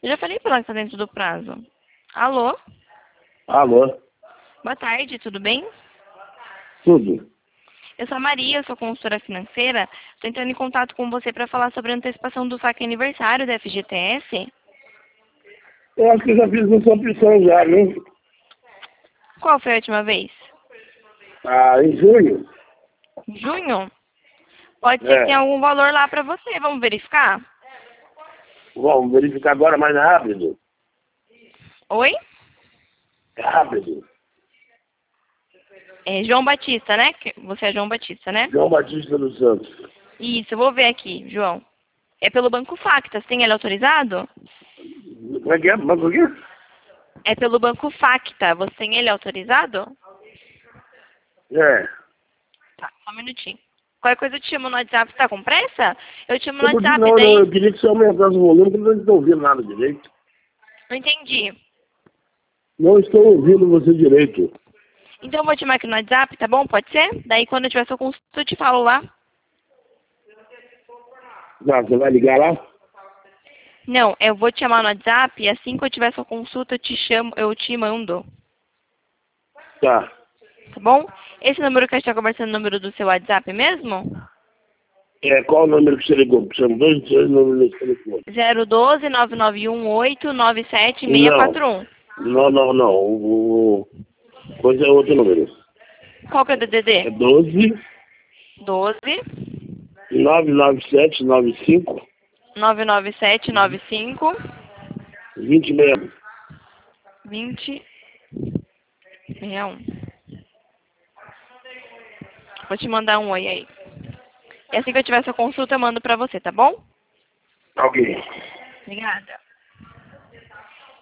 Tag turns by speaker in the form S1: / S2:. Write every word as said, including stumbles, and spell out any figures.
S1: Eu já falei pra ela que tá dentro do prazo. Alô?
S2: Alô?
S1: Boa tarde, tudo bem?
S2: Tudo.
S1: Eu sou a Maria, sou consultora financeira. Estou entrando em contato com você para falar sobre a antecipação do saque aniversário da F G T S.
S2: Eu acho que eu já fiz essa opção já, né?
S1: Qual foi a última vez?
S2: Ah, em junho?
S1: Junho? Pode ser que tenha
S2: É.
S1: algum valor lá para você. Vamos verificar?
S2: Vamos verificar agora mais rápido.
S1: Oi?
S2: Rápido.
S1: É João Batista, né? Que- Você é João Batista, né?
S2: João Batista dos Santos.
S1: Isso, eu vou ver aqui, João. É pelo Banco Factas. Tem ele autorizado?
S2: Como é que é? Mas por quê?
S1: É pelo Banco Facta. Você tem ele autorizado?
S2: É.
S1: Tá, só um minutinho. Qualquer coisa eu te chamo no WhatsApp. Tá com pressa? Eu te chamo no
S2: Eu podia,
S1: WhatsApp,
S2: não, não,
S1: daí...
S2: eu queria que você aumentasse o volume, porque eu não estou ouvindo nada direito.
S1: Não entendi.
S2: Não estou ouvindo você direito.
S1: Então eu vou te chamar aqui no WhatsApp, tá bom? Pode ser? Daí quando eu tiver sua consulta eu te falo lá.
S2: Tá, você vai ligar lá?
S1: Não, eu vou te chamar no WhatsApp e assim que eu tiver sua consulta eu te chamo, eu te mando.
S2: Tá.
S1: Tá bom? Esse número que a gente tá conversando é o número do seu WhatsApp mesmo?
S2: É, qual o número que você ligou? São dois, dois números que você ligou.
S1: zero um dois, nove nove um oito, nove sete seis
S2: Não.
S1: quatro um.
S2: Não, não, não. O, o, coisa é outro número.
S1: Qual que é o
S2: É
S1: D D D?
S2: doze,
S1: doze,
S2: nove nove sete, nove cinco,
S1: nove nove sete nove cinco,
S2: vinte e seis.
S1: vinte sessenta e um. Vou te mandar um oi aí. E assim que eu tiver sua consulta eu mando pra você, tá bom?
S2: Ok.
S1: Obrigada.